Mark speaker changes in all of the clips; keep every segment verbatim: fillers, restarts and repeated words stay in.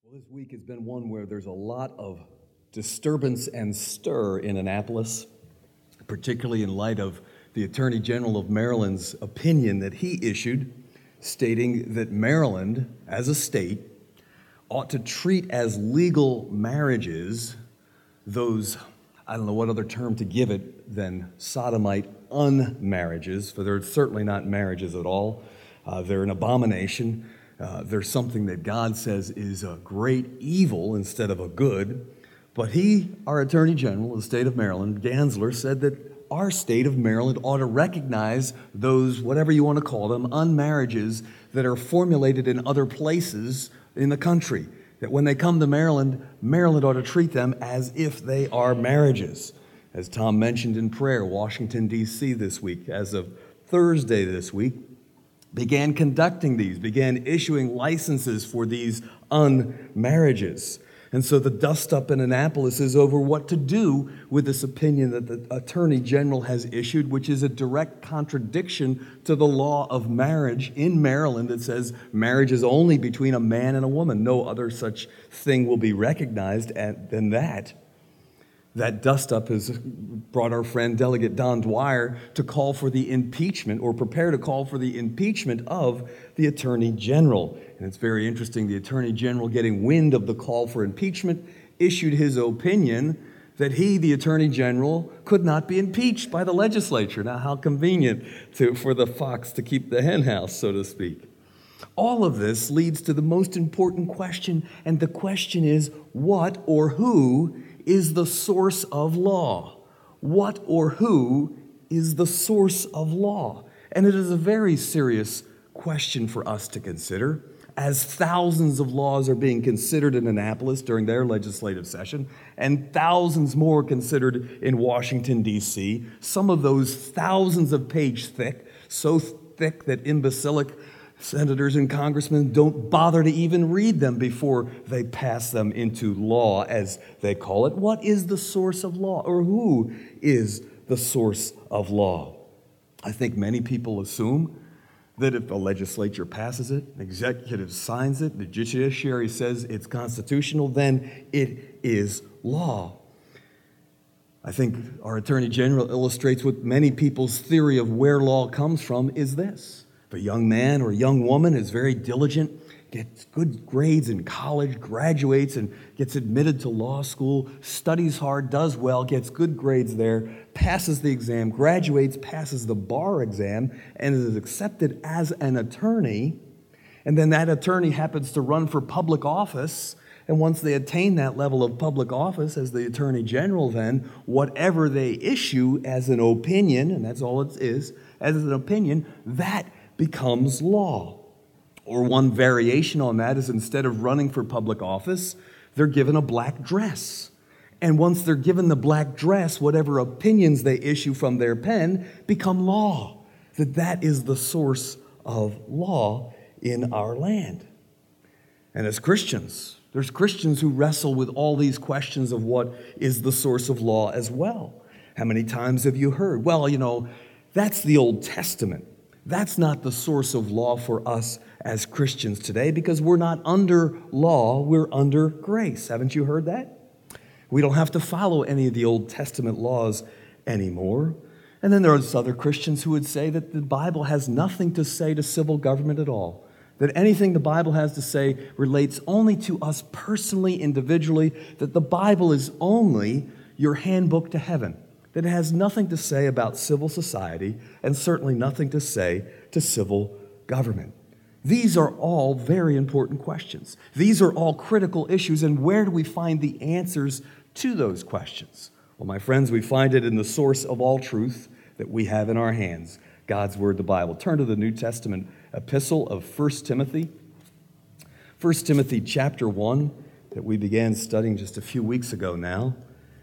Speaker 1: This week has been one where there's a lot of disturbance and stir in Annapolis, particularly in light of the Attorney General of Maryland's opinion that he issued, stating that Maryland, as a state, ought to treat as legal marriages those, I don't know what other term to give it than sodomite unmarriages, for they're certainly not marriages at all. Uh, they're an abomination. Uh, there's something that God says is a great evil instead of a good. But he, our Attorney General of the state of Maryland, Gansler, said that our state of Maryland ought to recognize those, whatever you want to call them, unmarriages that are formulated in other places in the country. That when they come to Maryland, Maryland ought to treat them as if they are marriages. As Tom mentioned in prayer, Washington, D C this week, as of Thursday this week, began conducting these, began issuing licenses for these unmarriages. And so the dust-up in Annapolis is over what to do with this opinion that the Attorney General has issued, which is a direct contradiction to the law of marriage in Maryland that says marriage is only between a man and a woman. No other such thing will be recognized than that. That dust-up has brought our friend Delegate Don Dwyer to call for the impeachment, or prepare to call for the impeachment of the Attorney General. And it's very interesting, the Attorney General, getting wind of the call for impeachment, issued his opinion that he, the Attorney General, could not be impeached by the legislature. Now, how convenient to, for the fox to keep the hen house, so to speak. All of this leads to the most important question, and the question is, what or who is the source of law? What or who is the source of law? And it is a very serious question for us to consider, as thousands of laws are being considered in Annapolis during their legislative session, and thousands more considered in Washington, D C, some of those thousands of page thick, so thick that imbecilic senators and congressmen don't bother to even read them before they pass them into law, as they call it. What is the source of law, or who is the source of law? I think many people assume that if the legislature passes it, the executive signs it, the judiciary says it's constitutional, then it is law. I think our Attorney General illustrates what many people's theory of where law comes from is this. If a young man or a young woman is very diligent, gets good grades in college, graduates and gets admitted to law school, studies hard, does well, gets good grades there, passes the exam, graduates, passes the bar exam, and is accepted as an attorney, and then that attorney happens to run for public office, and once they attain that level of public office as the Attorney General, then whatever they issue as an opinion, and that's all it is, as an opinion, that becomes law. Or one variation on that is, instead of running for public office, they're given a black dress. And once they're given the black dress, whatever opinions they issue from their pen become law. That that is the source of law in our land. And as Christians, there's Christians who wrestle with all these questions of what is the source of law as well. How many times have you heard, well, you know, that's the Old Testament. That's not the source of law for us as Christians today, because we're not under law, we're under grace. Haven't you heard that? We don't have to follow any of the Old Testament laws anymore. And then there's other Christians who would say that the Bible has nothing to say to civil government at all. That anything the Bible has to say relates only to us personally, individually, that the Bible is only your handbook to heaven. That it has nothing to say about civil society, and certainly nothing to say to civil government. These are all very important questions. These are all critical issues, and where do we find the answers to those questions? Well, my friends, we find it in the source of all truth that we have in our hands, God's Word, the Bible. Turn to the New Testament epistle of First Timothy. First Timothy chapter one, that we began studying just a few weeks ago now.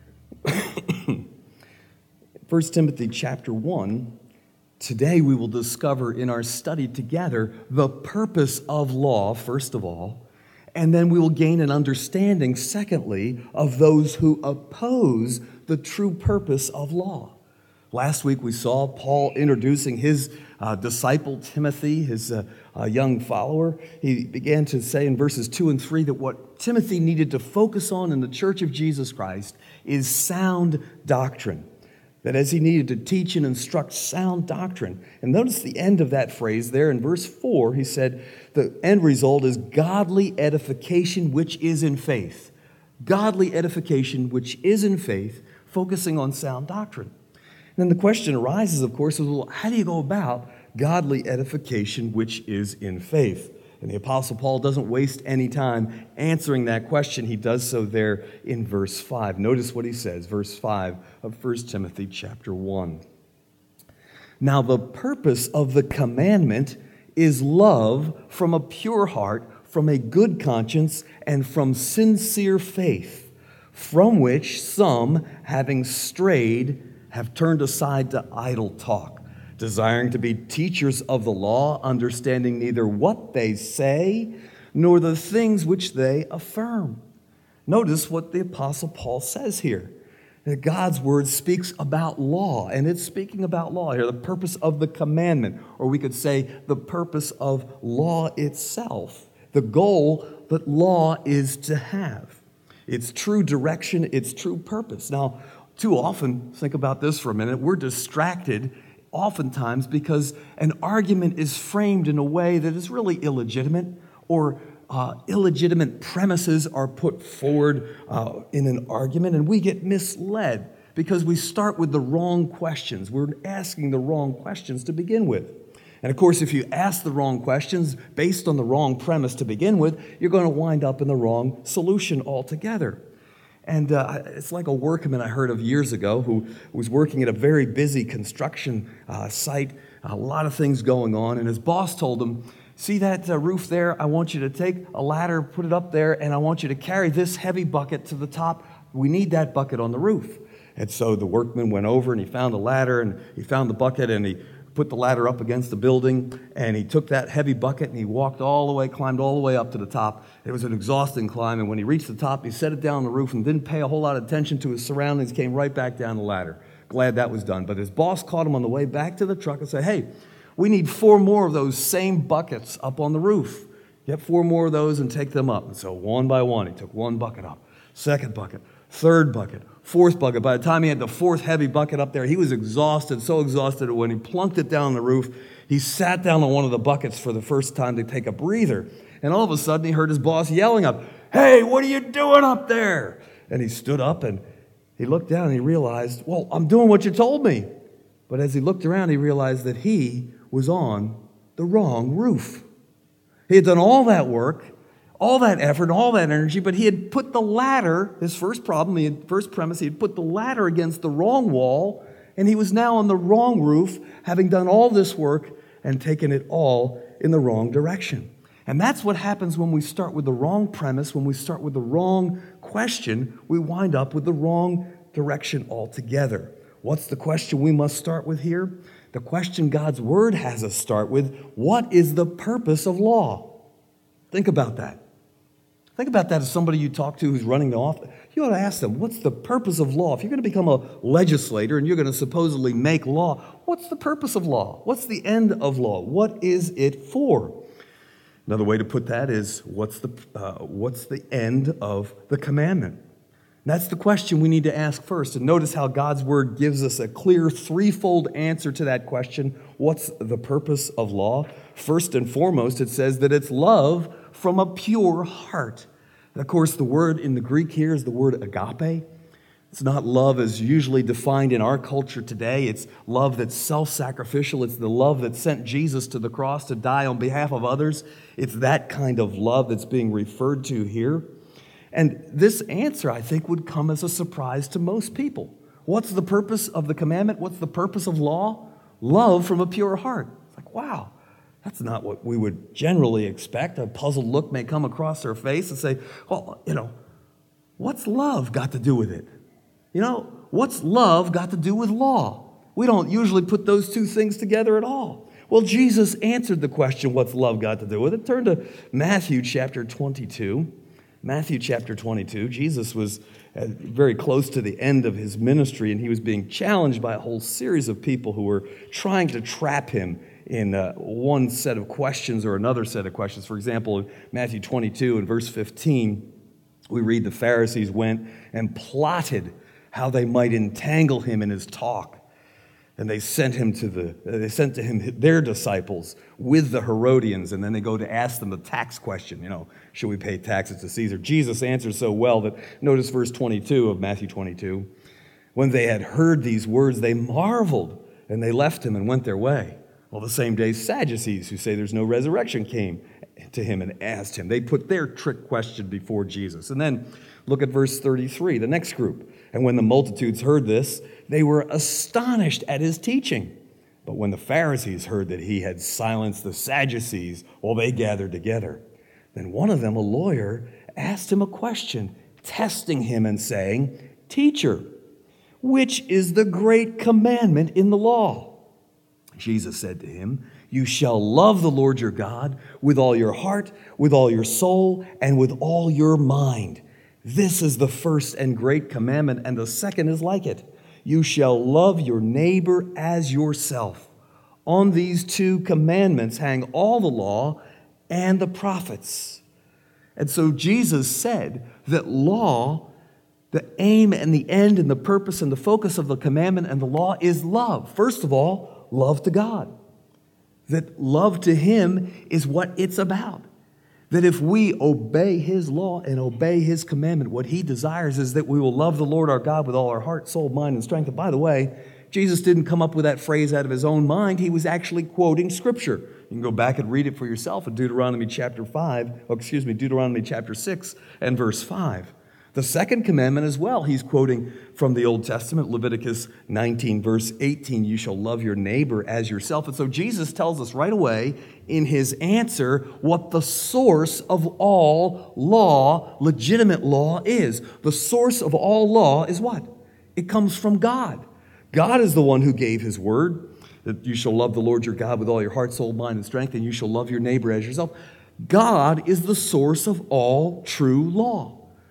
Speaker 1: First Timothy chapter one, today we will discover in our study together the purpose of law, first of all, and then we will gain an understanding, secondly, of those who oppose the true purpose of law. Last week we saw Paul introducing his uh, disciple Timothy, his uh, uh, young follower. He began to say in verses two and three that what Timothy needed to focus on in the church of Jesus Christ is sound doctrine. That as he needed to teach and instruct sound doctrine. And notice the end of that phrase there in verse four, he said, the end result is godly edification which is in faith. Godly edification which is in faith, focusing on sound doctrine. And then the question arises, of course, is, well, how do you go about godly edification which is in faith? And the Apostle Paul doesn't waste any time answering that question. He does so there in verse five. Notice what he says, verse five of First Timothy chapter one. Now the purpose of the commandment is love from a pure heart, from a good conscience, and from sincere faith, from which some, having strayed, have turned aside to idle talk, desiring to be teachers of the law, understanding neither what they say nor the things which they affirm. Notice what the Apostle Paul says here. That God's word speaks about law, and it's speaking about law here, the purpose of the commandment, or we could say the purpose of law itself, the goal that law is to have. Its true direction, its true purpose. Now, too often, think about this for a minute, we're distracted oftentimes because an argument is framed in a way that is really illegitimate, or uh, illegitimate premises are put forward uh, in an argument, and we get misled because we start with the wrong questions. We're asking the wrong questions to begin with. And of course, if you ask the wrong questions based on the wrong premise to begin with, you're going to wind up in the wrong solution altogether. And uh, it's like a workman I heard of years ago who was working at a very busy construction uh, site, a lot of things going on, and his boss told him, see that uh, roof there? I want you to take a ladder, put it up there, and I want you to carry this heavy bucket to the top. We need that bucket on the roof. And so the workman went over and he found a ladder and he found the bucket and he put the ladder up against the building, and he took that heavy bucket and he walked all the way, climbed all the way up to the top. It was an exhausting climb, and when he reached the top, he set it down on the roof and didn't pay a whole lot of attention to his surroundings, came right back down the ladder. Glad that was done. But his boss caught him on the way back to the truck and said, hey, we need four more of those same buckets up on the roof. Get four more of those and take them up. And so one by one, he took one bucket up, second bucket, third bucket, fourth bucket. By the time he had the fourth heavy bucket up there, he was exhausted, so exhausted that when he plunked it down on the roof, he sat down on one of the buckets for the first time to take a breather. And all of a sudden, he heard his boss yelling up, hey, what are you doing up there? And he stood up and he looked down and he realized, well, I'm doing what you told me. But as he looked around, he realized that he was on the wrong roof. He had done all that work, all that effort, all that energy, but he had put the ladder, his first problem, the first premise, he had put the ladder against the wrong wall, and he was now on the wrong roof, having done all this work and taken it all in the wrong direction. And that's what happens when we start with the wrong premise, when we start with the wrong question, we wind up with the wrong direction altogether. What's the question we must start with here? The question God's Word has us start with, what is the purpose of law? Think about that. Think about that as somebody you talk to who's running the office. You ought to ask them, what's the purpose of law? If you're going to become a legislator and you're going to supposedly make law, what's the purpose of law? What's the end of law? What is it for? Another way to put that is, what's the, uh, what's the end of the commandment? That's the question we need to ask first. And notice how God's Word gives us a clear threefold answer to that question. What's the purpose of law? First and foremost, it says that it's love from a pure heart. And of course, the word in the Greek here is the word agape. It's not love as usually defined in our culture today. It's love that's self-sacrificial. It's the love that sent Jesus to the cross to die on behalf of others. It's that kind of love that's being referred to here. And this answer, I think, would come as a surprise to most people. What's the purpose of the commandment? What's the purpose of law? Love from a pure heart. It's like, wow, that's not what we would generally expect. A puzzled look may come across their face and say, well, you know, what's love got to do with it? You know, what's love got to do with law? We don't usually put those two things together at all. Well, Jesus answered the question, what's love got to do with it? Turn to Matthew chapter twenty-two. Matthew chapter twenty-two, Jesus was very close to the end of his ministry, and he was being challenged by a whole series of people who were trying to trap him in uh, one set of questions or another set of questions. For example, in Matthew twenty-two and verse fifteen, we read the Pharisees went and plotted how they might entangle him in his talk. And they sent him to the they sent to him their disciples with the Herodians, and then they go to ask them the tax question, you know, should we pay taxes to Caesar? Jesus answers so well that notice verse twenty-two of Matthew twenty-two. When they had heard these words, they marveled, and they left him and went their way. Well, the same day, Sadducees, who say there's no resurrection, came to him and asked him. They put their trick question before Jesus. And then look at verse thirty-three, the next group. And when the multitudes heard this, they were astonished at his teaching. But when the Pharisees heard that he had silenced the Sadducees, well, they gathered together. Then one of them, a lawyer, asked him a question, testing him and saying, "Teacher, which is the great commandment in the law?" Jesus said to him, "You shall love the Lord your God with all your heart, with all your soul, and with all your mind. This is the first and great commandment, and the second is like it. You shall love your neighbor as yourself. On these two commandments hang all the law and the prophets." And so Jesus said that law, the aim and the end and the purpose and the focus of the commandment and the law is love. First of all, love to God. That love to him is what it's about. That if we obey his law and obey his commandment, what he desires is that we will love the Lord our God with all our heart, soul, mind, and strength. And by the way, Jesus didn't come up with that phrase out of his own mind. He was actually quoting Scripture. You can go back and read it for yourself in Deuteronomy chapter five, or excuse me, Deuteronomy chapter six and verse five. The second commandment as well, he's quoting from the Old Testament, Leviticus nineteen, verse eighteen, "You shall love your neighbor as yourself." And so Jesus tells us right away in his answer what the source of all law, legitimate law, is. The source of all law is what? It comes from God. God is the one who gave his word, that you shall love the Lord your God with all your heart, soul, mind, and strength, and you shall love your neighbor as yourself. God is the source of all true law.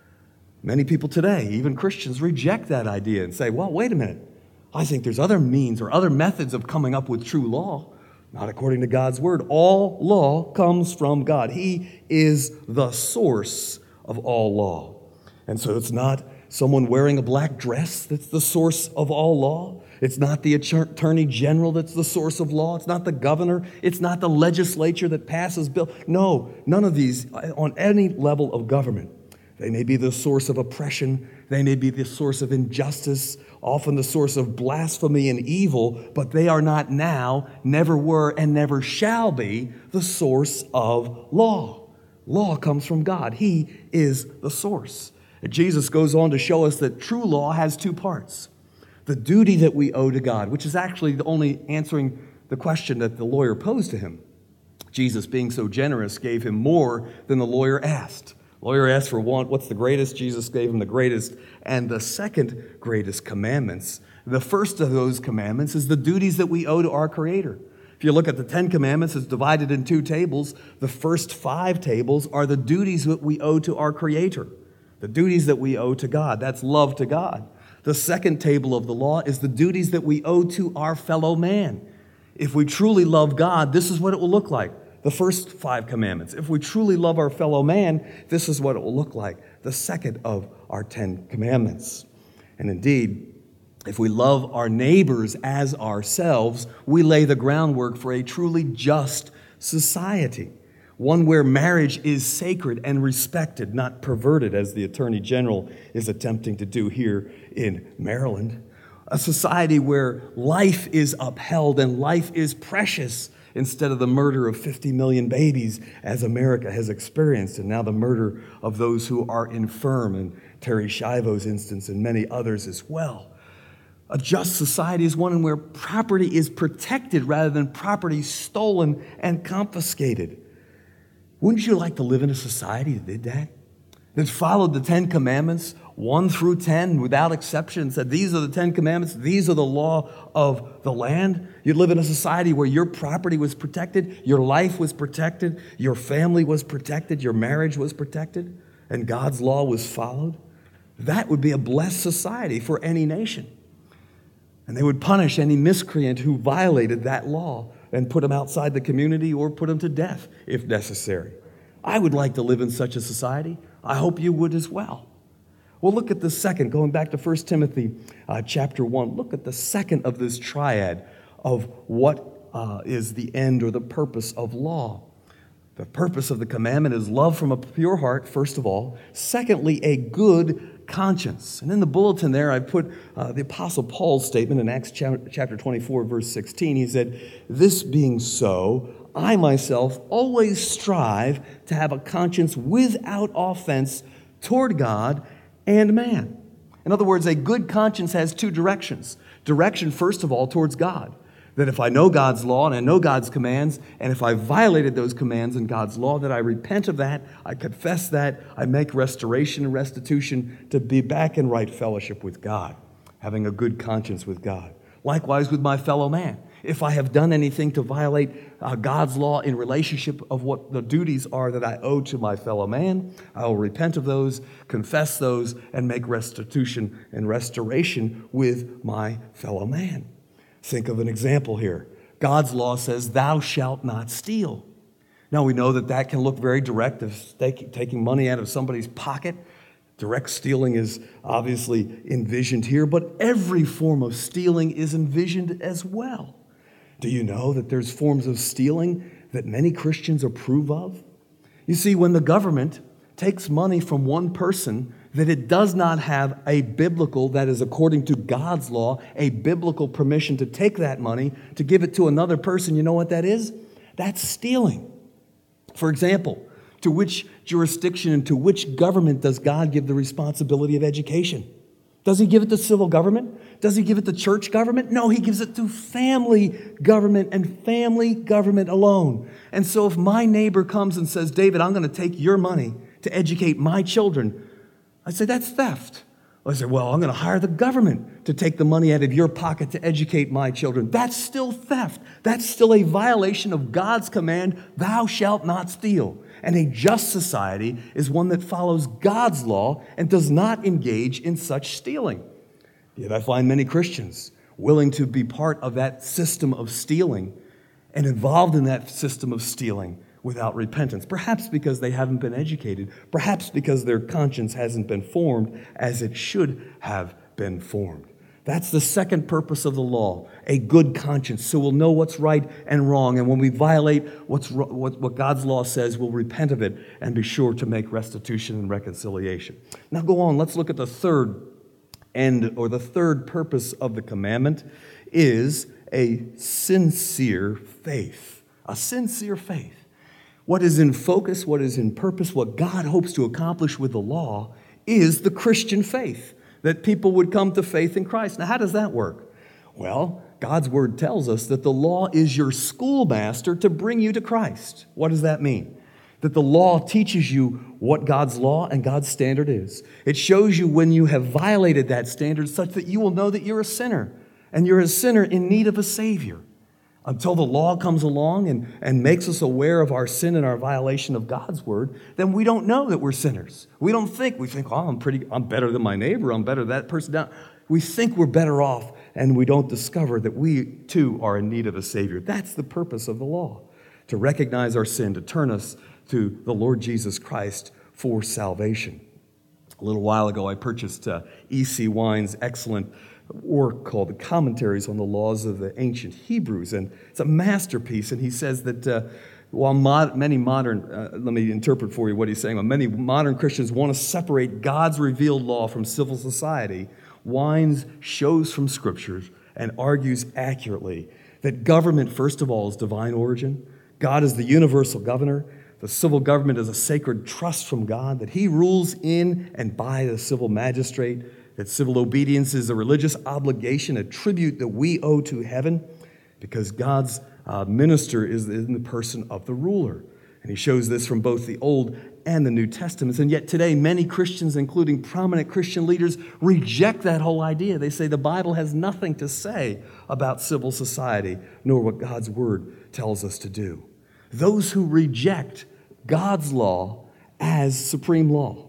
Speaker 1: Many people today, even Christians, reject that idea and say, well, wait a minute. I think there's other means or other methods of coming up with true law. Not according to God's word. All law comes from God. He is the source of all law. And so it's not someone wearing a black dress that's the source of all law. It's not the attorney general that's the source of law. It's not the governor. It's not the legislature that passes bills. No, none of these on any level of government. They may be the source of oppression. They may be the source of injustice, often the source of blasphemy and evil, but they are not now, never were, and never shall be the source of law. Law comes from God. He is the source. And Jesus goes on to show us that true law has two parts. The duty that we owe to God, which is actually the only answering the question that the lawyer posed to him. Jesus, being so generous, gave him more than the lawyer asked. Lawyer asked for one, what's the greatest? Jesus gave him the greatest and the second greatest commandments. The first of those commandments is the duties that we owe to our Creator. If you look at the Ten Commandments, it's divided in two tables. The first five tables are the duties that we owe to our Creator, the duties that we owe to God. That's love to God. The second table of the law is the duties that we owe to our fellow man. If we truly love God, this is what it will look like. The first five commandments. If we truly love our fellow man, this is what it will look like. The second of our Ten Commandments. And indeed, if we love our neighbors as ourselves, we lay the groundwork for a truly just society. One where marriage is sacred and respected, not perverted, as the Attorney General is attempting to do here in Maryland. A society where life is upheld and life is precious, instead of the murder of fifty million babies as America has experienced, and now the murder of those who are infirm, in Terry Schiavo's instance and many others as well. A just society is one where property is protected rather than property stolen and confiscated. Wouldn't you like to live in a society that did that? That followed the Ten Commandments, one through ten, without exception, said these are the Ten Commandments, these are the law of the land. You'd live in a society where your property was protected, your life was protected, your family was protected, your marriage was protected. and God's law was followed, that would be a blessed society for any nation. And they would punish any miscreant who violated that law and put him outside the community or put him to death if necessary. I would like to live in such a society. I hope you would as well. Well, look at the second, going back to First Timothy uh, chapter one, look at the second of this triad of what uh, is the end or the purpose of law. The purpose of the commandment is love from a pure heart, first of all. Secondly, a good conscience. And in the bulletin there, I put uh, the Apostle Paul's statement in Acts chapter twenty-four, verse sixteen. He said, "This being so, I myself always strive to have a conscience without offense toward God and man." In other words, a good conscience has two directions. Direction, first of all, towards God. That if I know God's law and I know God's commands, and if I violated those commands and God's law, that I repent of that, I confess that, I make restoration and restitution to be back in right fellowship with God, having a good conscience with God. Likewise with my fellow man. If I have done anything to violate uh, God's law in relationship of what the duties are that I owe to my fellow man, I will repent of those, confess those, and make restitution and restoration with my fellow man. Think of an example here. God's law says, "Thou shalt not steal." Now we know that that can look very direct, of taking money out of somebody's pocket. Direct stealing is obviously envisioned here, but every form of stealing is envisioned as well. Do you know that there's forms of stealing that many Christians approve of? You see, when the government takes money from one person that it does not have a biblical, that is according to God's law, a biblical permission to take that money, to give it to another person, you know what that is? That's stealing. For example, to which jurisdiction and to which government does God give the responsibility of education? Does he give it to civil government? Does he give it to church government? No, he gives it to family government and family government alone. And so if my neighbor comes and says, "David, I'm going to take your money to educate my children," I say, that's theft. I say, well, I'm going to hire the government to take the money out of your pocket to educate my children. That's still theft. That's still a violation of God's command, "Thou shalt not steal." And a just society is one that follows God's law and does not engage in such stealing. Yet I find many Christians willing to be part of that system of stealing and involved in that system of stealing without repentance, perhaps because they haven't been educated, perhaps because their conscience hasn't been formed as it should have been formed. That's the second purpose of the law, a good conscience, so we'll know what's right and wrong, and when we violate what's what, what God's law says, we'll repent of it and be sure to make restitution and reconciliation. Now go on, let's look at the third end, or the third purpose of the commandment is a sincere faith. A sincere faith. What is in focus, what is in purpose, what God hopes to accomplish with the law is the Christian faith, that people would come to faith in Christ. Now, how does that work? Well, God's word tells us that the law is your schoolmaster to bring you to Christ. What does that mean? That the law teaches you what God's law and God's standard is. It shows you when you have violated that standard such that you will know that you're a sinner, and you're a sinner in need of a Savior. Until the law comes along and, and makes us aware of our sin and our violation of God's word, then we don't know that we're sinners. We don't think, we think, oh, I'm pretty, I'm better than my neighbor, I'm better than that person down. We think we're better off, and we don't discover that we too are in need of a Savior. That's the purpose of the law, to recognize our sin, to turn us to the Lord Jesus Christ for salvation. A little while ago, I purchased uh, E C Wine's excellent work called The Commentaries on the Laws of the Ancient Hebrews, and it's a masterpiece. And he says that uh, while mod- many modern, uh, let me interpret for you what he's saying, while many modern Christians want to separate God's revealed law from civil society, Wines shows from Scriptures and argues accurately that government, first of all, is divine origin. God is the universal governor. The civil government is a sacred trust from God, that he rules in and by the civil magistrate, that civil obedience is a religious obligation, a tribute that we owe to heaven, because God's uh, minister is in the person of the ruler. And he shows this from both the Old and the New Testaments. And yet today, many Christians, including prominent Christian leaders, reject that whole idea. They say the Bible has nothing to say about civil society, nor what God's word tells us to do. Those who reject God's law as supreme law,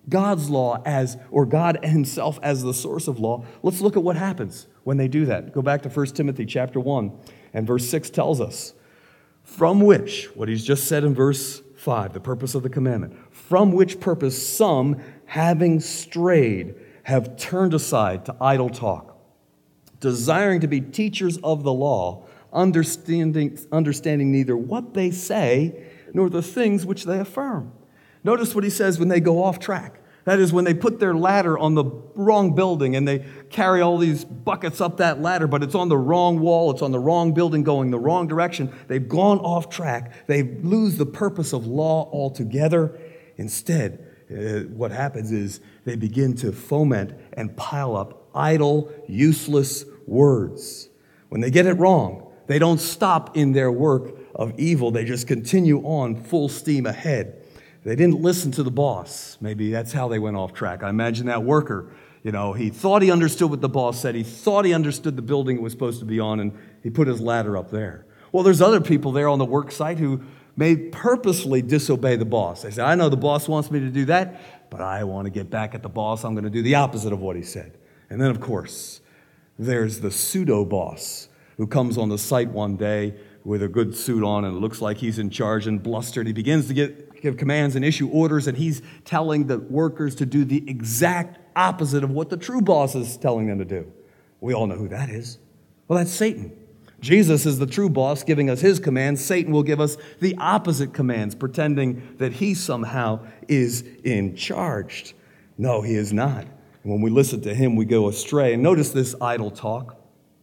Speaker 1: God's law as, or God himself as the source of law, let's look at what happens when they do that. Go back to First Timothy chapter one, and verse six tells us, from which, what he's just said in verse five, the purpose of the commandment, from which purpose some, having strayed, have turned aside to idle talk, desiring to be teachers of the law, understanding, understanding neither what they say nor the things which they affirm. Notice what he says when they go off track. That is, when they put their ladder on the wrong building and they carry all these buckets up that ladder, but it's on the wrong wall, it's on the wrong building going the wrong direction. They've gone off track. They lose the purpose of law altogether. Instead, uh, what happens is they begin to foment and pile up idle, useless words. When they get it wrong, they don't stop in their work of evil. They just continue on full steam ahead. They didn't listen to the boss. Maybe that's how they went off track. I imagine that worker, you know, he thought he understood what the boss said. He thought he understood the building it was supposed to be on, and he put his ladder up there. Well, there's other people there on the work site who may purposely disobey the boss. They say, I know the boss wants me to do that, but I want to get back at the boss. I'm going to do the opposite of what he said. And then, of course, there's the pseudo-boss who comes on the site one day with a good suit on, and it looks like he's in charge and blustered. He begins to get give commands and issue orders, and he's telling the workers to do the exact opposite of what the true boss is telling them to do. We all know who that is. Well, that's Satan. Jesus is the true boss giving us his commands. Satan will give us the opposite commands, pretending that he somehow is in charge. No, he is not. When we listen to him, we go astray. And notice this idle talk.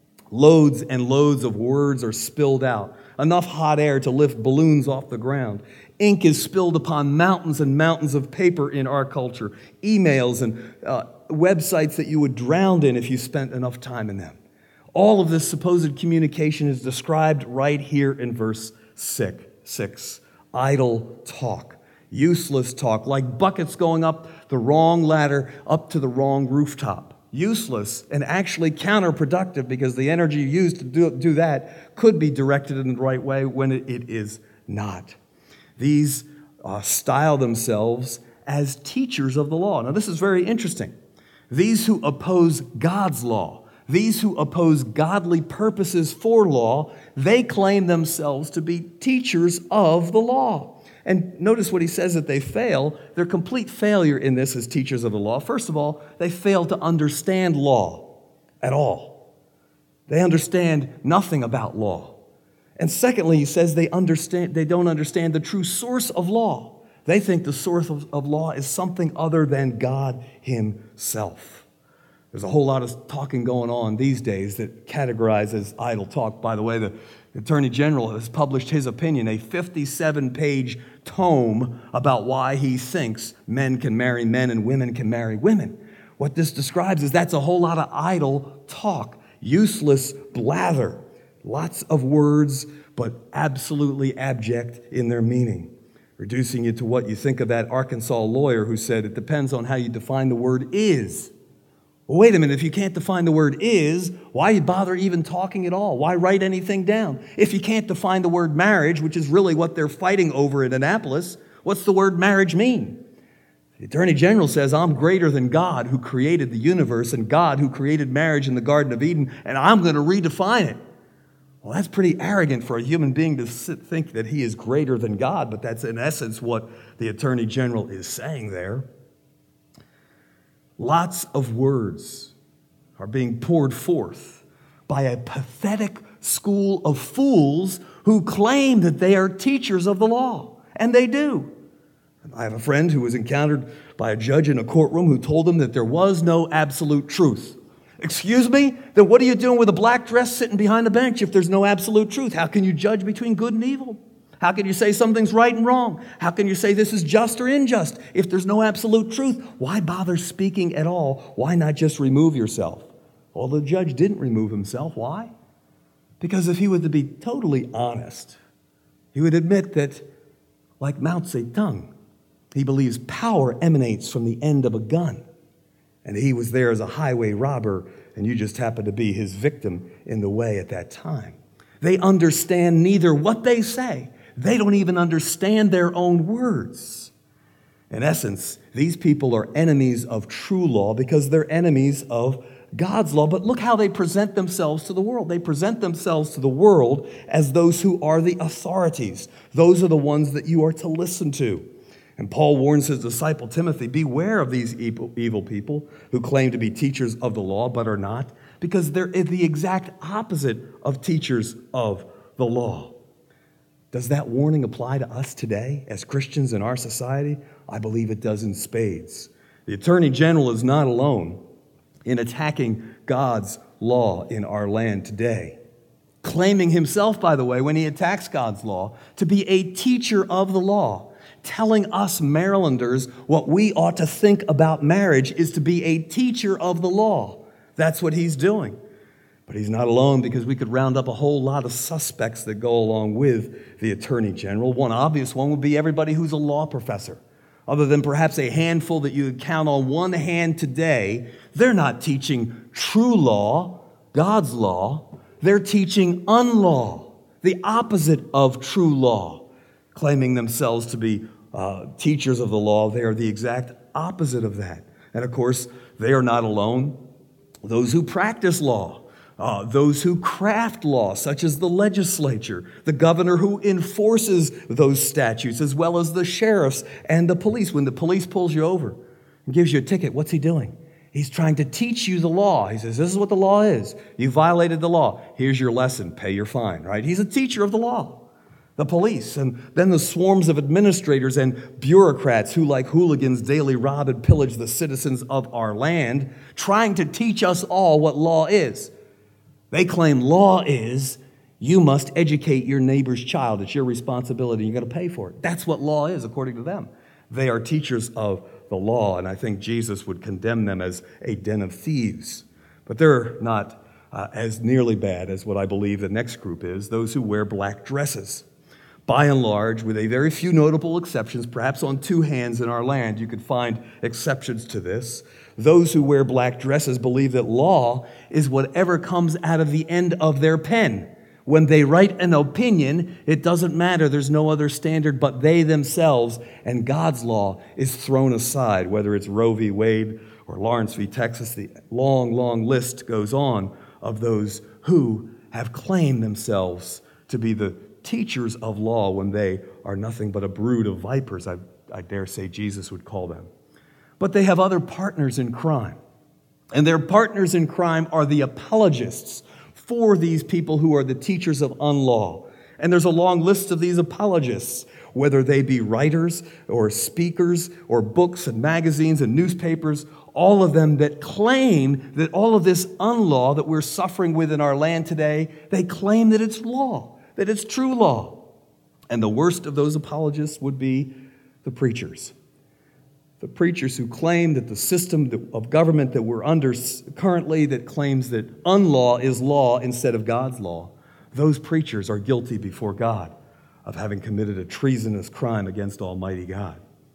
Speaker 1: Loads and loads of words are spilled out. Enough hot air to lift balloons off the ground. Ink is spilled upon mountains and mountains of paper in our culture. Emails and uh, websites that you would drown in if you spent enough time in them. All of this supposed communication is described right here in verse six. Idle talk. Useless talk. Like buckets going up the wrong ladder up to the wrong rooftop. Useless and actually counterproductive, because the energy used to do, do that could be directed in the right way when it, it is not. These uh, style themselves as teachers of the law. Now, this is very interesting. These who oppose God's law, these who oppose godly purposes for law, they claim themselves to be teachers of the law. And notice what he says that they fail. Their complete failure in this as teachers of the law. First of all, they fail to understand law at all. They understand nothing about law. And secondly, he says they understand they don't understand the true source of law. They think the source of, of law is something other than God himself. There's a whole lot of talking going on these days that categorized as idle talk. By the way, the Attorney General has published his opinion, a fifty-seven page tome about why he thinks men can marry men and women can marry women. What this describes is that's a whole lot of idle talk, useless blather, lots of words, but absolutely abject in their meaning, reducing you to what you think of that Arkansas lawyer who said it depends on how you define the word is. Well, wait a minute, if you can't define the word is, why bother even talking at all? Why write anything down? If you can't define the word marriage, which is really what they're fighting over in Annapolis, what's the word marriage mean? The Attorney General says, I'm greater than God who created the universe and God who created marriage in the Garden of Eden, and I'm going to redefine it. Well, that's pretty arrogant for a human being to sit, think that he is greater than God, but that's in essence what the Attorney General is saying there. Lots of words are being poured forth by a pathetic school of fools who claim that they are teachers of the law, and they do. I have a friend who was encountered by a judge in a courtroom who told him that there was no absolute truth. Excuse me? Then what are you doing with a black dress sitting behind the bench if there's no absolute truth? How can you judge between good and evil? How can you say something's right and wrong? How can you say this is just or unjust if there's no absolute truth? Why bother speaking at all? Why not just remove yourself? Well, the judge didn't remove himself. Why? Because if he were to be totally honest, he would admit that, like Mao Zedong, he believes power emanates from the end of a gun. And he was there as a highway robber, and you just happened to be his victim in the way at that time. They understand neither what they say. They don't even understand their own words. In essence, These people are enemies of true law because they're enemies of God's law. But look how they present themselves to the world. They present themselves to the world as those who are the authorities. Those are the ones that you are to listen to. And Paul warns his disciple Timothy, beware of these evil, evil people who claim to be teachers of the law but are not, because they're the exact opposite of teachers of the law. Does that warning apply to us today as Christians in our society? I believe it does in spades. The Attorney General is not alone in attacking God's law in our land today, claiming himself, by the way, when he attacks God's law, to be a teacher of the law, telling us Marylanders what we ought to think about marriage is to be a teacher of the law. That's what he's doing. But he's not alone, because we could round up a whole lot of suspects that go along with the Attorney General. One obvious one would be everybody who's a law professor. Other than perhaps a handful that you would count on one hand today, they're not teaching true law, God's law. They're teaching unlaw, the opposite of true law, claiming themselves to be uh, teachers of the law. They are the exact opposite of that. And of course, they are not alone. Those who practice law, Uh, those who craft law, such as the legislature, the governor who enforces those statutes, as well as the sheriffs and the police. When the police pulls you over and gives you a ticket, what's he doing? He's trying to teach you the law. He says, this is what the law is. You violated the law. Here's your lesson. Pay your fine, right? He's a teacher of the law. The police, and then the swarms of administrators and bureaucrats who, like hooligans, daily rob and pillage the citizens of our land, trying to teach us all what law is. They claim law is you must educate your neighbor's child. It's your responsibility. You're going to pay for it. That's what law is, according to them. They are teachers of the law, and I think Jesus would condemn them as a den of thieves. But they're not uh, as nearly bad as what I believe the next group is, those who wear black dresses. By and large, with a very few notable exceptions, perhaps on two hands in our land, you could find exceptions to this. Those who wear black dresses believe that law is whatever comes out of the end of their pen. When they write an opinion, it doesn't matter. There's no other standard but they themselves, and God's law is thrown aside, whether it's Roe v. Wade or Lawrence v. Texas. The long, long list goes on of those who have claimed themselves to be the teachers of law when they are nothing but a brood of vipers, I, I dare say Jesus would call them. But they have other partners in crime. And their partners in crime are the apologists for these people who are the teachers of unlaw. And there's a long list of these apologists, whether they be writers or speakers or books and magazines and newspapers, all of them that claim that all of this unlaw that we're suffering with in our land today, they claim that it's law, that it's true law. And the worst of those apologists would be the preachers. The preachers who claim that the system of government that we're under currently, that claims that unlaw is law instead of God's law, those preachers are guilty before God of having committed a treasonous crime against Almighty God.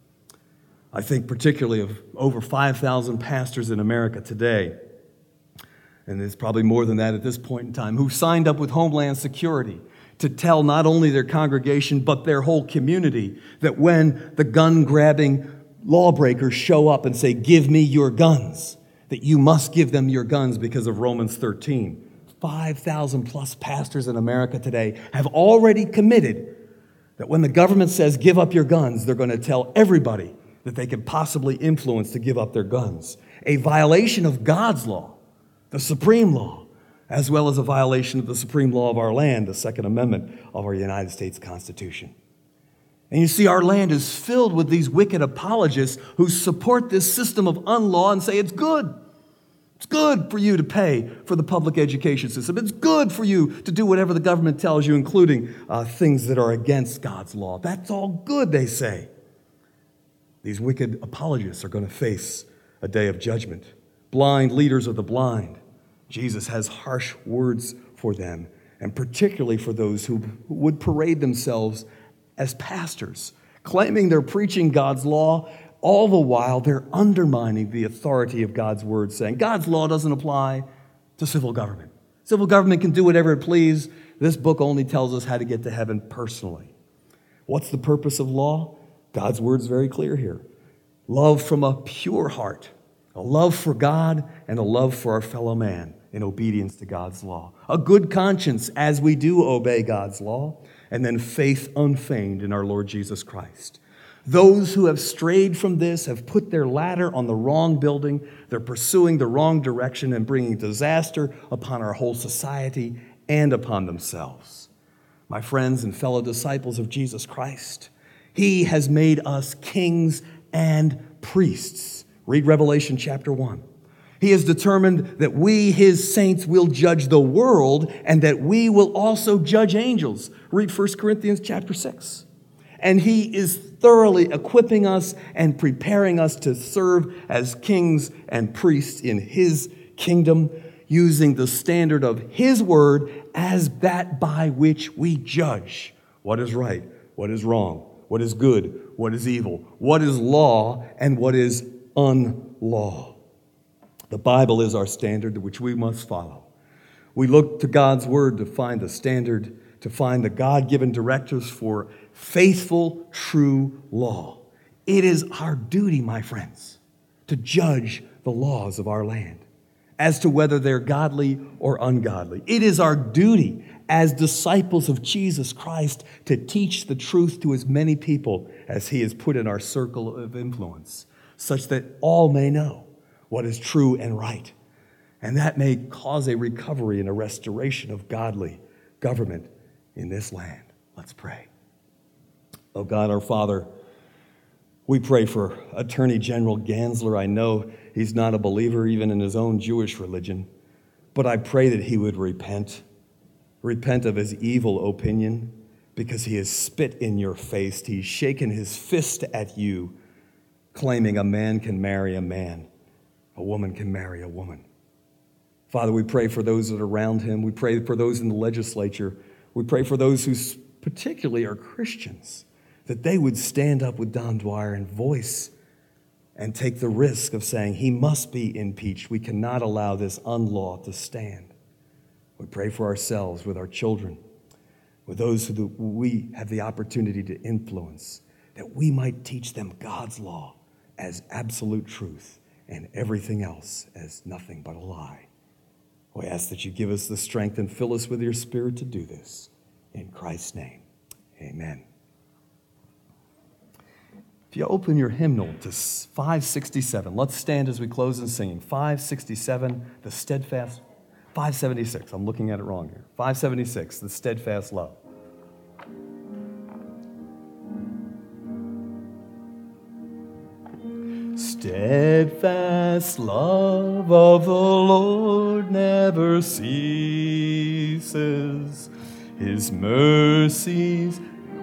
Speaker 1: I think particularly of over five thousand pastors in America today, and it's probably more than that at this point in time, who signed up with Homeland Security to tell not only their congregation but their whole community that when the gun-grabbing lawbreakers show up and say, give me your guns, that you must give them your guns because of Romans thirteen. five thousand plus pastors in America today have already committed that when the government says give up your guns, they're going to tell everybody that they can possibly influence to give up their guns. A violation of God's law, the supreme law, as well as a violation of the supreme law of our land, the Second Amendment of our United States Constitution. And you see, our land is filled with these wicked apologists who support this system of unlaw and say it's good. It's good for you to pay for the public education system. It's good for you to do whatever the government tells you, including uh, things that are against God's law. That's all good, they say. These wicked apologists are going to face a day of judgment. Blind leaders of the blind. Jesus has harsh words for them, and particularly for those who would parade themselves as pastors, claiming they're preaching God's law. All the while, they're undermining the authority of God's word, saying God's law doesn't apply to civil government. Civil government can do whatever it pleases. This book only tells us how to get to heaven personally. What's the purpose of law? God's word's very clear here. love from a pure heart, a love for God and a love for our fellow man in obedience to God's law, a good conscience as we do obey God's law, and then faith unfeigned in our Lord Jesus Christ. Those who have strayed from this have put their ladder on the wrong building. They're pursuing the wrong direction and bringing disaster upon our whole society and upon themselves. My friends and fellow disciples of Jesus Christ, He has made us kings and priests. Read Revelation chapter one. He has determined that we, His saints, will judge the world and that we will also judge angels. Read First Corinthians chapter six. And He is thoroughly equipping us and preparing us to serve as kings and priests in His kingdom, using the standard of His word as that by which we judge what is right, what is wrong, what is good, what is evil, what is law, and what is unlaw. The Bible is our standard which we must follow. We look to God's word to find the standard, to find the God-given directives for faithful, true law. It is our duty, my friends, to judge the laws of our land as to whether they're godly or ungodly. It is our duty as disciples of Jesus Christ to teach the truth to as many people as He has put in our circle of influence, such that all may know what is true and right. And that may cause a recovery and a restoration of godly government in this land. Let's pray. Oh God, our Father, we pray for Attorney General Gansler. I know he's not a believer even in his own Jewish religion, but I pray that he would repent, repent of his evil opinion, because he has spit in your face. He's shaken his fist at you, claiming a man can marry a man, a woman can marry a woman. Father, we pray for those that are around him. We pray for those in the legislature. We pray for those who particularly are Christians, that they would stand up with Don Dwyer and voice and take the risk of saying he must be impeached. We cannot allow this unlaw to stand. We pray for ourselves, with our children, with those who we have the opportunity to influence, that we might teach them God's law as absolute truth and everything else as nothing but a lie. We ask that you give us the strength and fill us with your Spirit to do this. In Christ's name, amen. If you open your hymnal to five sixty-seven, let's stand as we close in singing. five sixty-seven, the steadfast, five seventy-six, I'm looking at it wrong here. five seventy-six, the steadfast love. Steadfast love of the Lord never ceases. His mercies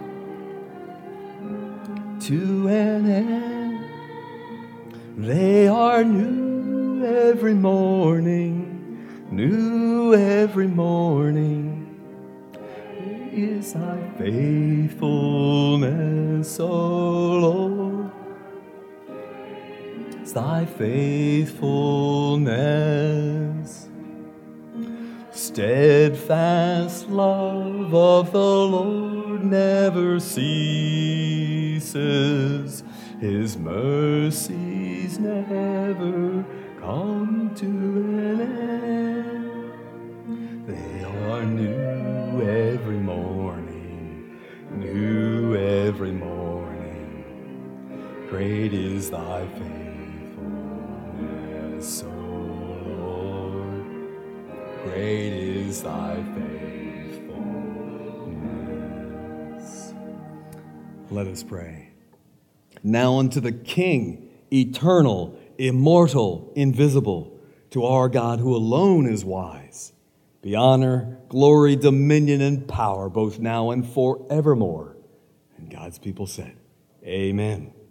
Speaker 1: to an end, they are new every morning, new every morning. Is thy faithfulness, O Lord, is thy faithfulness. Steadfast love of the Lord never ceases. His mercies never come to an end. They are new every morning, new every morning. Great is thy faithfulness, O Lord. Great is thy faithfulness. Let us pray. Now unto the King, eternal, immortal, invisible, to our God who alone is wise, be honor, glory, dominion, and power, both now and forevermore. And God's people said, Amen.